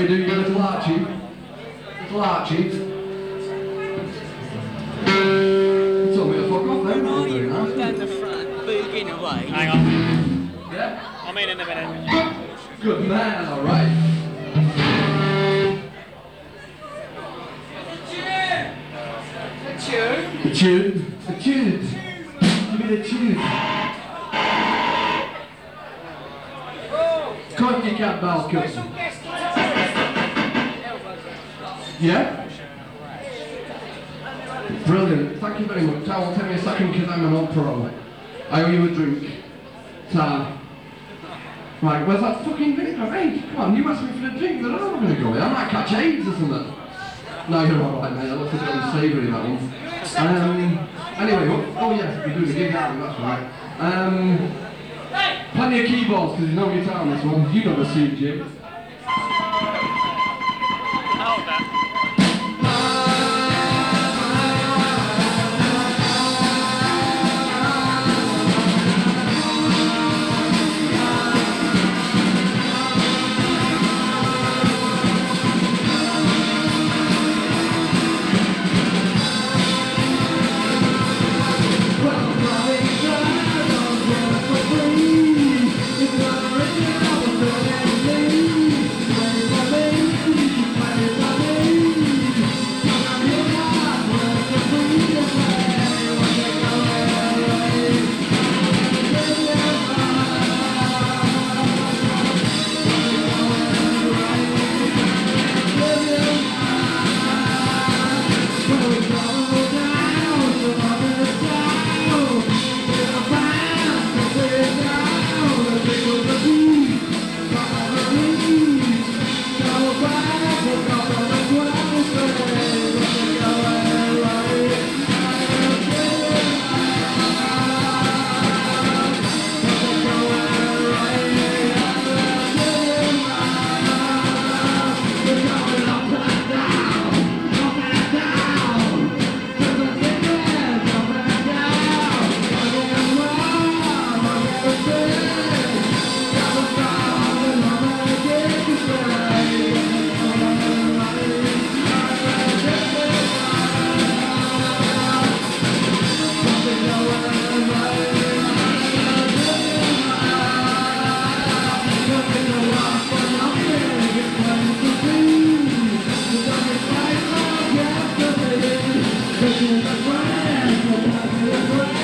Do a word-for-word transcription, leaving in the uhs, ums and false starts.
me do your little Archie. Little Archie. You told me to fuck off then. Are you Very nice. down the front, booging away? Hang on. Yeah? I'm in in a minute. Good man, alright. A tune? A tune. A tune. Give me the tune. Cut your cat ball cuts. Yeah? Brilliant. Thank you very much. I will take me a second because I'm an old pro. I owe you a drink. Ta. Right, where's that fucking drink? Hey, come on, you asked me for a drink, but I don't know I'm going to go with. I might catch AIDS or something. No, you're alright, mate. That looks a bit unsavoury, that one. Um, anyway, oh, oh yeah, we're doing a gig, aren't we? That's right. Um, plenty of keyboards, because there's no guitar on this one. You never see it, Jim. Hold that. Thank you.